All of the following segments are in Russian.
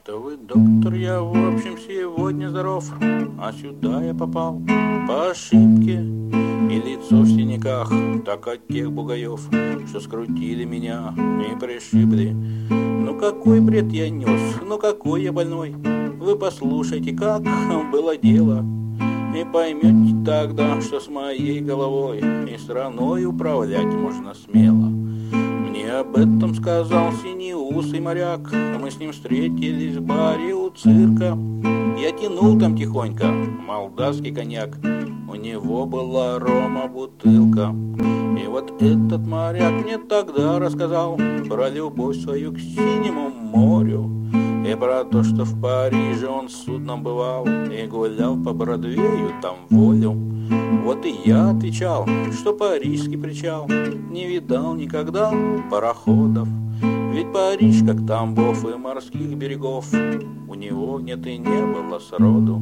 Что вы, доктор, я в общем сегодня здоров, а сюда я попал по ошибке, и лицо в синяках, так от тех бугаев, что скрутили меня и пришибли. Ну какой бред я нес, ну какой я больной, вы послушайте, как было дело, и поймете тогда, что с моей головой и страной управлять можно смело. Мне об этом сказал синеусый моряк, мы с ним встретились в баре у цирка. Я тянул там тихонько молдавский коньяк, у него была рома бутылка. И вот этот моряк мне тогда рассказал про любовь свою к синему морю, и про то, что в Париже он судном бывал и гулял по Бродвею там волю. Вот и я отвечал, что парижский причал не видал никогда пароходов, ведь Париж, как Тамбов и морских берегов, у него нет и не было сроду.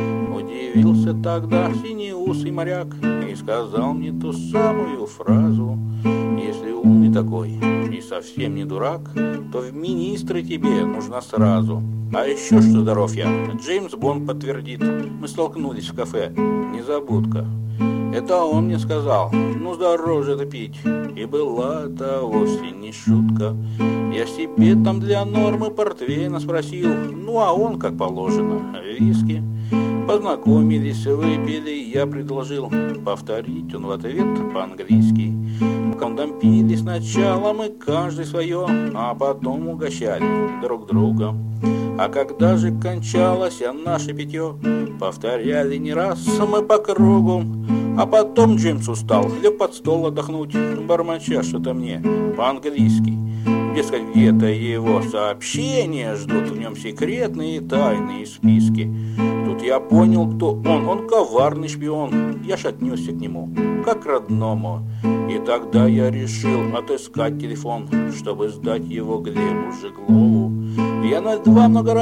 Удивился тогда синеусый моряк и сказал мне ту самую фразу: если умный такой и совсем не дурак, то в министры тебе нужно сразу. А еще что здоров я, Джеймс Бонд подтвердит, мы столкнулись в кафе, незабудка. Это он мне сказал, ну здоров же это пить, и была это вовсе не шутка. Я себе там для нормы портвейна спросил, ну а он, как положено, виски. Познакомились, выпили, я предложил повторить, он в ответ по-английски. Кондомпили сначала мы каждый свое, а потом угощали друг друга. А когда же кончалось наше питье, повторяли не раз мы по кругу. А потом Джеймс устал, лег под стол отдохнуть, бормоча что-то мне по-английски. Дескать, где-то его сообщения ждут, в нем секретные тайные списки. Тут я понял, кто он коварный шпион. Я ж отнесся к нему, как к родному. И тогда я решил отыскать телефон, чтобы сдать его Глебу Жеглову. Я на 02 много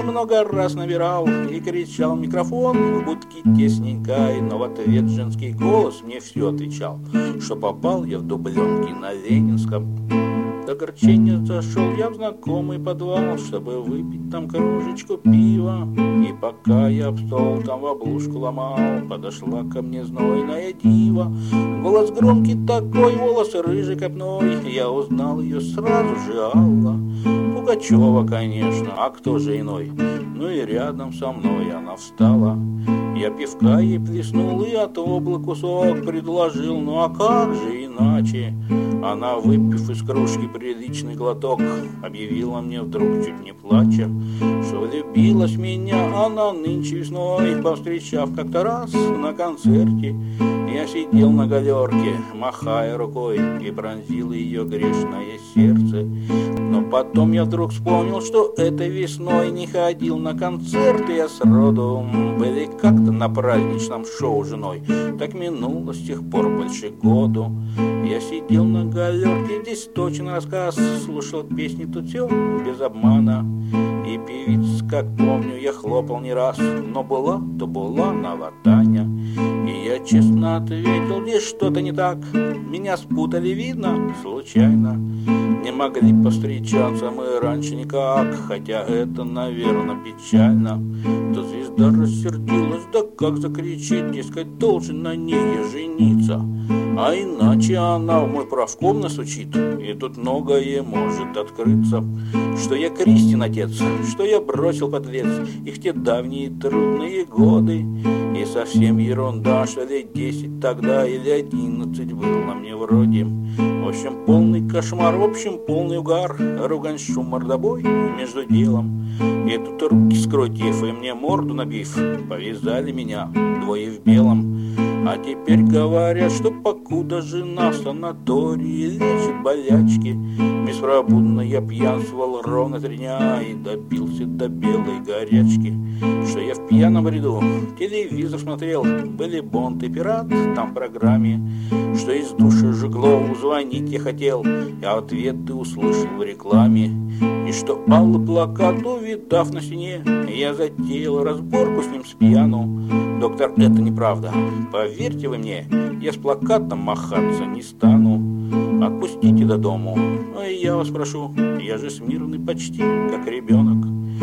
раз набирал и кричал в микрофон в будке тесненькой, но в ответ женский голос мне все отвечал, что попал я в дубленки на Ленинском. До огорчения зашел я в знакомый подвал, чтобы выпить там кружечку пива. И пока я в стол там в облушку ломал, подошла ко мне знойная дива. Голос громкий такой, волосы рыжий копной, я узнал ее сразу же, Алла Пугачева, конечно, а кто же иной? Ну и рядом со мной она встала. Я пивка ей плеснул и от обла кусок предложил, ну а как же иначе? Она, выпив из кружки приличный глоток, объявила мне вдруг, чуть не плача, что влюбилась в меня она нынче весной, повстречав как-то раз на концерте. Я сидел на галерке, махая рукой, и пронзил ее грешное сердце. Но потом я вдруг вспомнил, что этой весной не ходил на концерты я сроду. Были как-то на праздничном шоу женой, так минуло с тех пор больше году. Я сидел на галерке, здесь точно рассказ, слушал песни тут все без обмана. И певиц, как помню, я хлопал не раз, но была, то была Наватаня. И я честно ответил, здесь что-то не так, меня спутали, видно, случайно. Не могли повстречаться мы раньше никак, хотя это, наверное, печально. То звезда рассердилась, да как закричит, дескать, должен на ней я жениться. А иначе она в мой правком насучит, и тут многое может открыться. Что я Кристин отец, что я бросил подлец их те давние трудные годы. И совсем ерунда, что лет 10 тогда или 11 было мне вроде. В общем, полный кошмар, в общем, полный угар, ругань, шум, мордобой между делом. И тут руки скрутив и мне морду набив, повязали меня двое в белом. А теперь говорят, что покуда жена в санатории лечит болячки, беспробудно я пьянствовал ровно 3 дня и добился до белой горячки. Что я в пьяном бреду телевизор смотрел, были Бонд и Пират там в программе. Что из души Жеглову звонить я хотел, а ответы услышал в рекламе. И что алый плакат, увидав на стене, я затеял разборку с ним с пьяну. Доктор, это неправда, поверьте вы мне, я с плакатом махаться не стану. Отпустите до дому, а я вас прошу, я же смирный почти, как ребенок.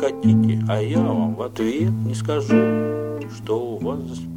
хотите, а я вам в ответ не скажу, что у вас за спиной